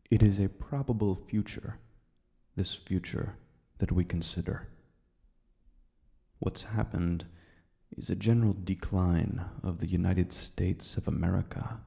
It is a probable future, this future that we consider. What's happened is a general decline of the United States of America.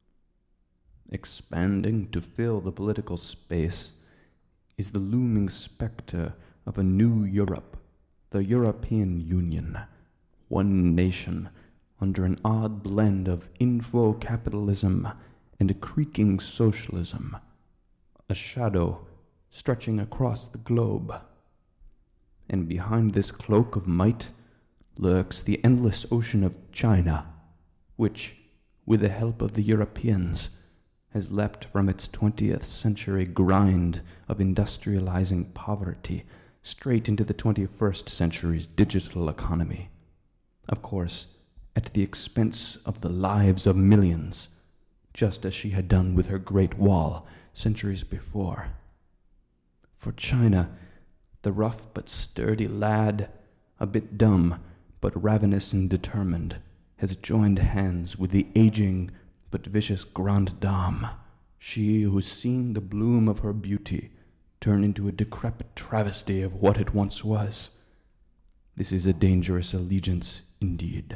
Expanding to fill the political space is the looming specter of a new Europe, the European Union, one nation under an odd blend of info-capitalism and a creaking socialism, a shadow stretching across the globe. And behind this cloak of might lurks the endless ocean of China, which, with the help of the Europeans, has leapt from its 20th century grind of industrializing poverty straight into the 21st century's digital economy. Of course, at the expense of the lives of millions, just as she had done with her Great Wall centuries before. For China, the rough but sturdy lad, a bit dumb but ravenous and determined, has joined hands with the aging but vicious grande dame, she who's seen the bloom of her beauty turn into a decrepit travesty of what it once was. This is a dangerous allegiance indeed.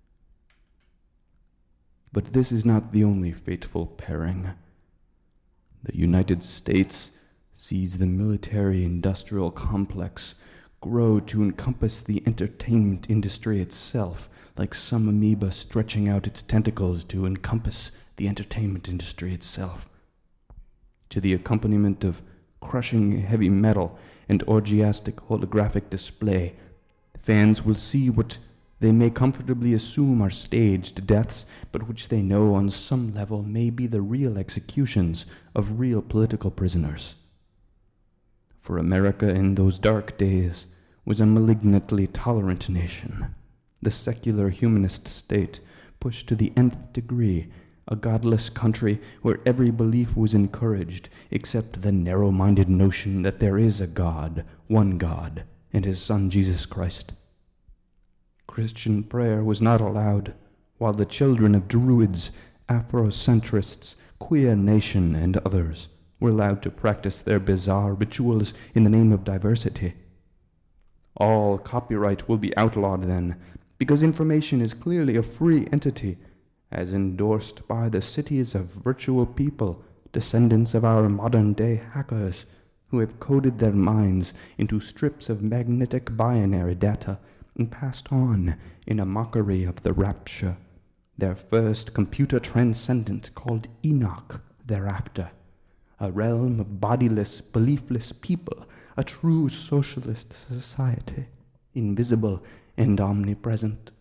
But this is not the only fateful pairing. The United States sees the military-industrial complex grow to encompass the entertainment industry itself, like some amoeba stretching out its tentacles to encompass the entertainment industry itself. To the accompaniment of crushing heavy metal and orgiastic holographic display, fans will see what they may comfortably assume are staged deaths, but which they know on some level may be the real executions of real political prisoners. For America in those dark days was a malignantly tolerant nation, the secular humanist state pushed to the nth degree, a godless country where every belief was encouraged except the narrow-minded notion that there is a God, one God, and his Son Jesus Christ. Christian prayer was not allowed, while the children of Druids, Afrocentrists, Queer Nation, and others were allowed to practice their bizarre rituals in the name of diversity. All copyright will be outlawed then, because information is clearly a free entity, as endorsed by the cities of virtual people, descendants of our modern-day hackers, who have coded their minds into strips of magnetic binary data and passed on, in a mockery of the rapture, their first computer transcendent called Enoch thereafter, a realm of bodiless, beliefless people, a true socialist society, invisible and omnipresent.